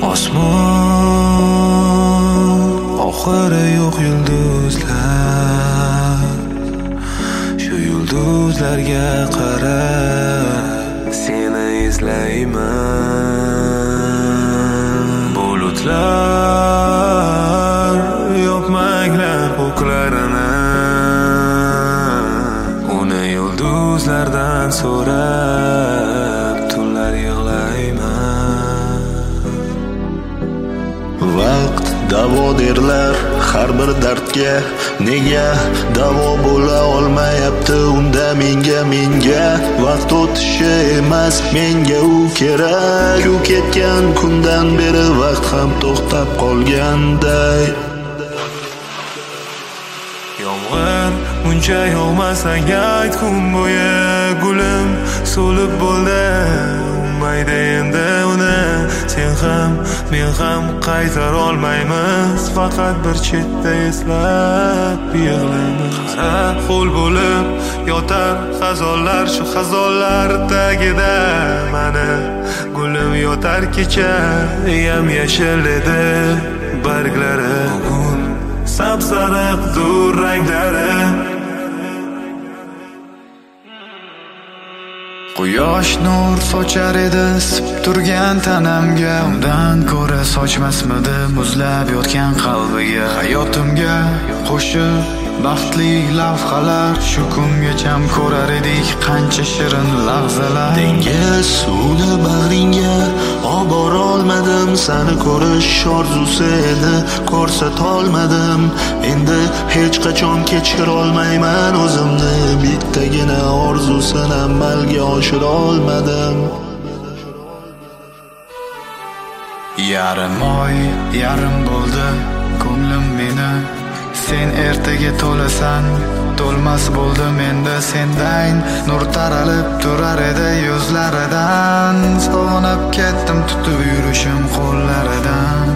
Osmon oxiri yo'q yulduzlar, shu yulduzlarga qarab seni izlayman. Bulutlar yopmanglar ko'klarini, uni yulduzlardan so'rab tunlar yig'layman. Vaqt davo derlar har bir dardga, nega davo bo'la olmayapti unda menga vaqt o'tishi emas, menga u kerak. Ku ketgan kundan beri vaqt ham to'xtab qolganday. Yomg'ir muncha yog'masang ayt kun bo'yi, gulim so'lib bo'ldi mayda endi uni. Sen ham men ham qaytara olmaymiz, faqat bir chetda eslab yig'laymiz. Ho'l bo'lib yotar xazonlar, shu xazonlar tagida mani gulim yotar. Kecha yam yashil edi barglari, bugun sapsariq dur ranglari. Quyosh nur sochar edi isib turgan tanamga, undan ko'ra sochmasmidi muzlab yotgan qalbiga. Hayotimga qo'shib baxtli lavhalar, shu kungacham ko'rar edik qancha shirin lahzalar. Dengiz suvni bag'ringga olib bora olmadim, seni ko'rish orzusi edi ko'rsatolmadim. Endi hech qachon kechira olmayman o'zimni, bittagina orzusini amalga oshira olmadim. Yarim oy yarim bo'ldi ko'nglim meni, sen ertaga to'lasan, to'lmas bo'ldi menda sendan. Nur taralib turar edi yuzlaridan, sog'inib ketdim tutib yurishim qo'llaridan.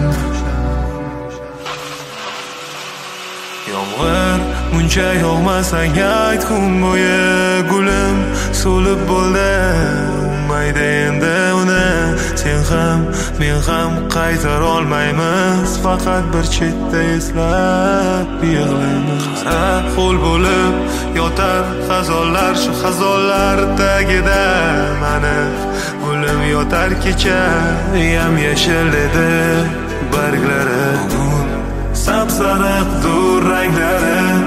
Yomg'ir muncha yog'masang ayt kun bo'yi, gulim so'lib bo'ldi mayda endi uni. Sen ham men ham qaytara olmaymiz, faqat bir chetda eslab yig'laymiz. Ho'l bo'lib yotar xazonlar, shu xazonlar tagida mani gulim yotar. Kecha yam yashil edi barglari, bugun sapsariq dur ranglari.